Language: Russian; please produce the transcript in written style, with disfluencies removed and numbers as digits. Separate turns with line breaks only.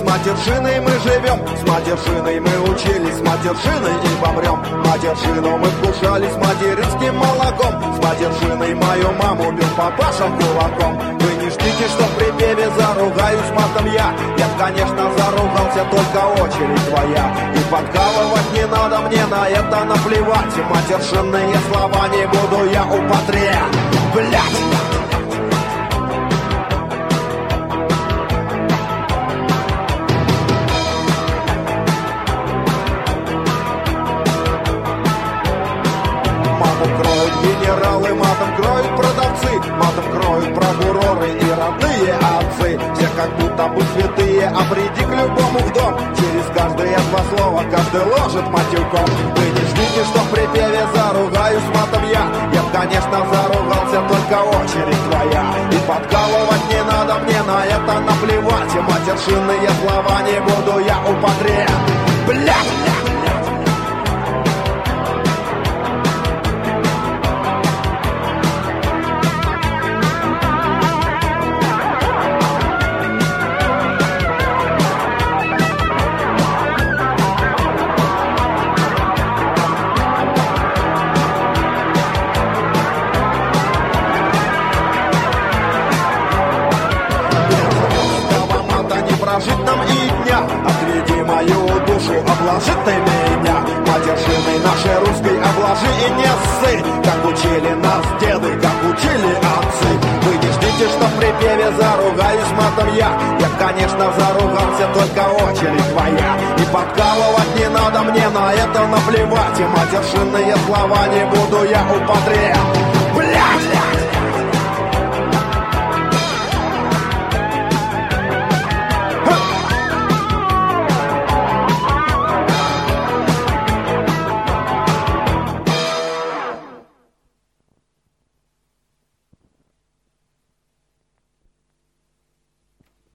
матершиной мы живем, с матершиной мы учились, с матершиной и помрем. Матершину мы вкушали с материнским молоком, с матершиной мою маму бил папаша кулаком. Вы не ждите, что в припеве заругаюсь матом я. Я, конечно, заругался, только очередь твоя. И подкалывать не надо, мне на это наплевать. И матершинные слова не буду я употреблять. Генералы матом кроют продавцы, матом кроют прокуроры и родные отцы. Все как будто бы святые, а приди к любому в дом. Через каждые два слова каждый ложит матюком. Вы не ждите, что в припеве заругаюсь матом я. Я б, конечно, заругался, только очередь твоя. И подкалывать не надо, мне на это наплевать. И матершинные слова не буду я употреблять. Прожить нам и дня, отведи мою душу, обложи ты меня. Матершиной нашей русской обложи и не ссы, как учили нас деды, как учили отцы. Вы не ждите, что в припеве заругаюсь матом я. Я, конечно, заругался, только очередь твоя. И подкалывать не надо, мне на это наплевать. И матершинные слова не буду я употреблять.